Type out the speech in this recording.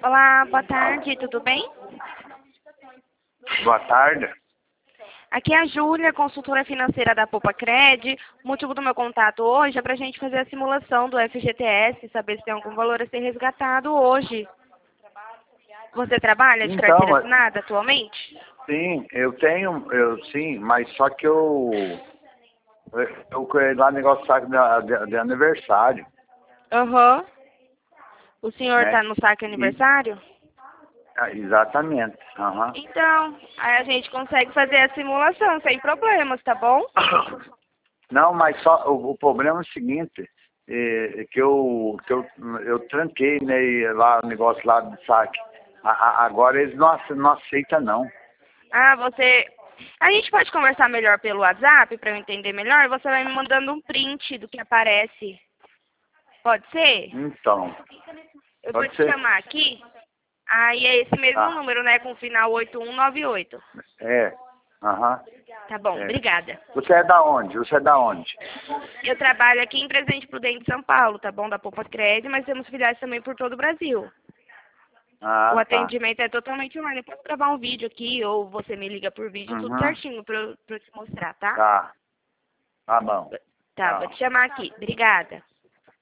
Olá, boa tarde, tudo bem? Boa tarde. Aqui é a Júlia, consultora financeira da Poupa-Cred. O motivo do meu contato hoje é para a gente fazer a simulação do FGTS, saber se tem algum valor a ser resgatado hoje. Você trabalha de Então, carteira assinada atualmente? sim, sim, mas só que eu lá negócio saco de aniversário, Aham. O senhor né? está no saque E, aniversário? exatamente. Aham. Então, aí a gente consegue fazer a simulação sem problemas, tá bom? Não, mas só o problema é o seguinte, que eu tranquei, né, lá o negócio lá do saque. Agora eles não aceitam não. Ah, você... A gente pode conversar melhor pelo WhatsApp para eu entender melhor? E você vai me mandando um print do que aparece. Pode ser? Então, Eu vou pode te ser. chamar aqui. Aí é esse mesmo Tá. número, né? Com final 8198. É. Aham. Tá bom, É. obrigada. Você é da onde? Você é da onde? Eu trabalho aqui em Presidente Prudente, São Paulo, tá bom? Da Poupa-Cred, mas temos filiais também por todo o Brasil. O Ah, tá. atendimento é totalmente online. Eu posso gravar um vídeo aqui ou você me liga por vídeo, tudo Uhum. certinho pra eu te mostrar, tá? Tá. Tá bom. Tá, vou Tchau. te chamar aqui. Obrigada.